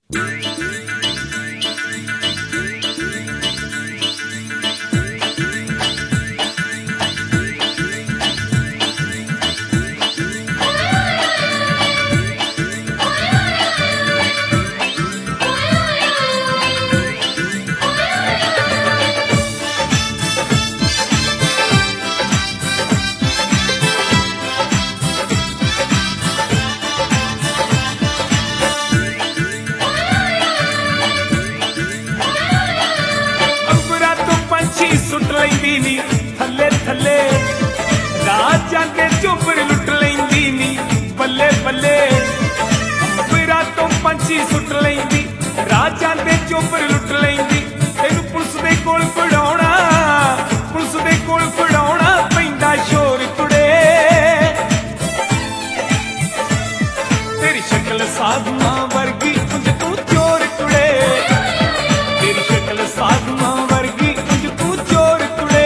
suit लैंदी नी थले थले राजां दे चुपर लुट लैंदी नी बल्ले बल्ले अंबरा तो पंछी सुट लैंदी राजां दे चुपर लुट लैंदी तेनू पुलिस दे कोल फड़ाउणा पुलिस दे कोल फड़ाउणा पैंदा शोर कुड़े तेरी शक्ल साधुआं वर्गी उंज तू चोर कुड़े तेरी शक्ल साधुआं वर्गी उंज तू चोर कुड़े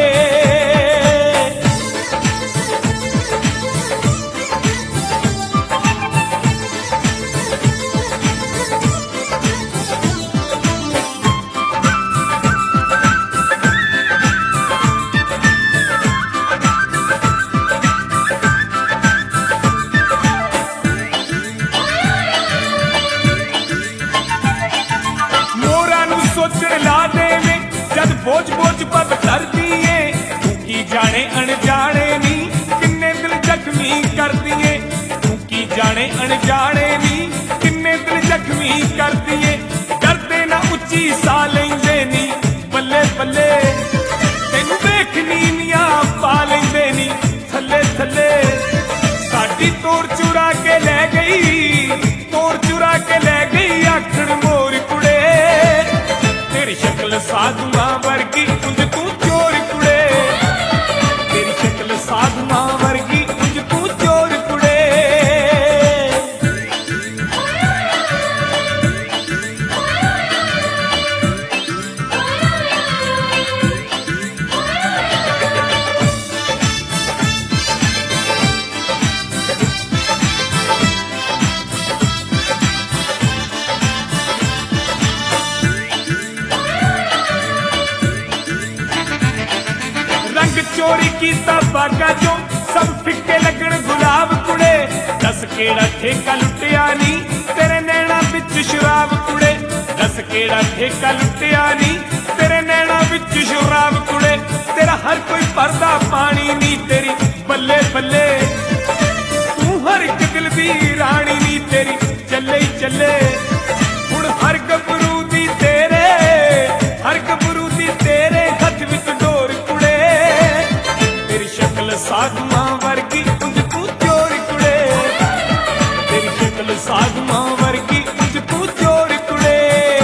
सोचण ला देवे जद बोझ बोझ पग कर दिए तू की जाने अनजाने नी किन्ने दिल जख्मी कर दिए तू की जाने अनजाने नी किन्ने दिल जख्मी कर दिए करते ना उच्ची सा लेंदे नी बल्ले बल्ले तेनू देख नीनियां पा लेंदे नी थले थले साडी तोर चुरा के ले गई तोर चुरा के ले गई आखड़ मोर कुड़े तेरी शक्ल साधुआं वर्गी उंज तू चोर कुड़े तेरी शक्ल साधुआं वर्गी उंज तू चोर कुड़े चोरी कीता बागा चो सब फिक्के लगन गुलाब कुड़े दस केड़ा ठेका लुटिया नी तेरे नैना बिच शराब कुड़े दस केड़ा ठेका लुटिया नी तेरे नैना बिच शराब कुड़े तेरा हर कोई पर्दा पानी नी तेरी बल्ले बल्ले तू हर एक दिल दी रानी नी तेरी चले ही चले हुण हर गबरू दी तेरे हर गबरू दी तेरे हथ विच डोर कुड़े तेरी शक्ल साधुआं वर्गी उंज तू चोर कुड़े तेरी शक्ल साधुआं वर्गी उंज तू चोर कुड़े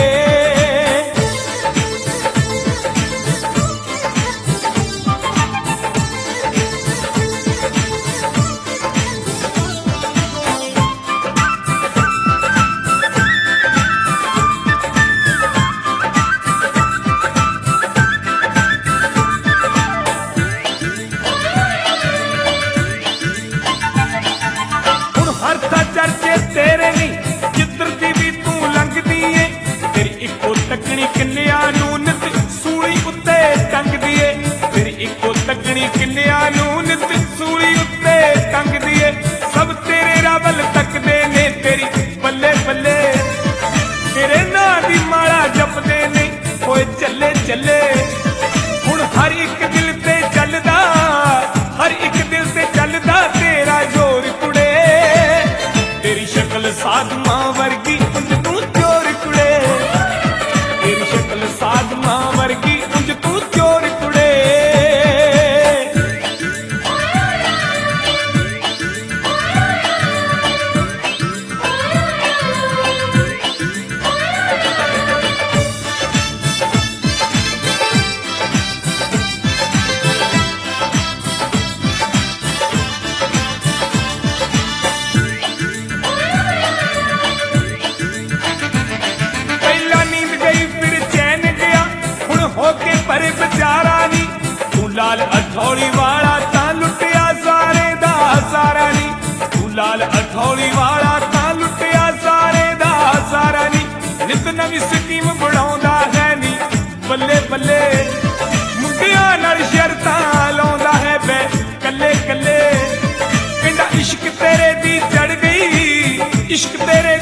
चर्चे तेरे नी जिधर दी भी तू लंघदी है तेरी इको तकनी किन्निया नू नित सूली उत्ते टंगदी है तेरी इको तकनी किन्निया नू नित सूली उत्ते टंगदी है सब तेरे रावल तकदे ने तेरी बल्ले बल्ले तेरे नां दी माला जपदे ने होए चले चले हुण हर एक दिल ते चलदा हर एक दिल ते चलदा तेरा जोर कुड़े तेरी शक्ल साधुआं वर्गी उंज तू चोर कुड़े तेरी शक्ल साधुआं वर्गी उंज तू चोर कुड़े पर बेचारा नी तू लाल अठौली वाला तां लुटिया सारे दा सारा नी तू लाल अठौली वाला तां लुटिया सारे दा सारा नी नित नवी स्कीम बनाउंदा है नी बल्ले बल्ले मुंडियां नाल शर्तां लाउंदा है बै कल्ले कल्ले कहंदा इश्क तेरे दी चढ़ गई इश्क तेरे